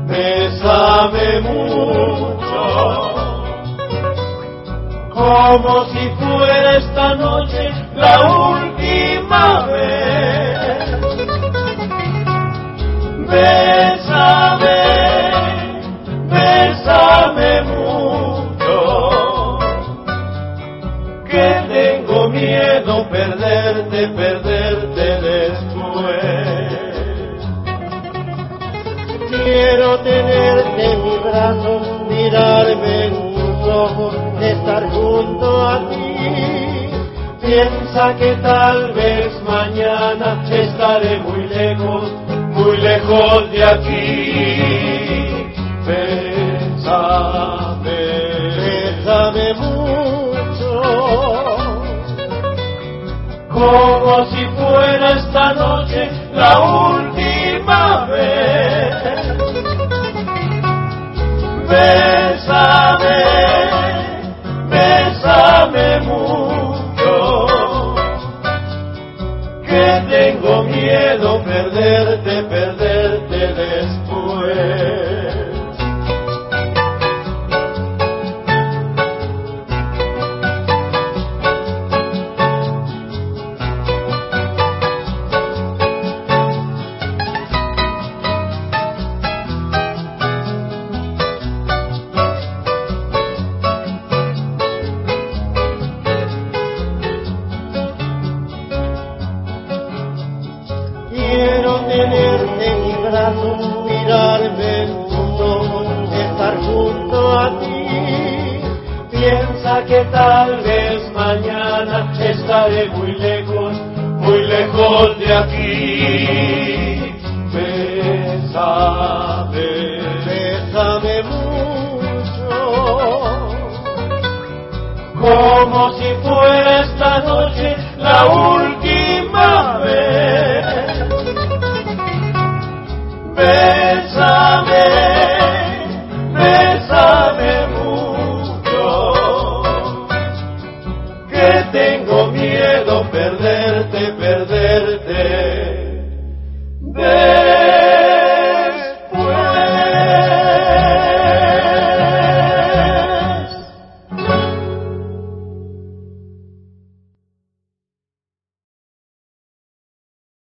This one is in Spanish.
bésame mucho, como si fuera esta noche la última vez. Bésame, bésame mucho, que tengo miedo perderte, perderte después. Quiero tenerte en mi brazo, mirarme en tus ojos, estar junto a ti. Piensa que tal vez mañana estaré muy lejos de aquí. Bésame, Bésame mucho, como si fuera esta noche la última vez. Bésame, bésame mucho, que tengo miedo perderte, perderte después. quiero tenerte en mi brazo, mirarme en tus ojos, estar junto a ti. Piensa que tal vez mañana estaré muy lejos de aquí. Bésame, Bésame mucho, como si fuera esta noche la última.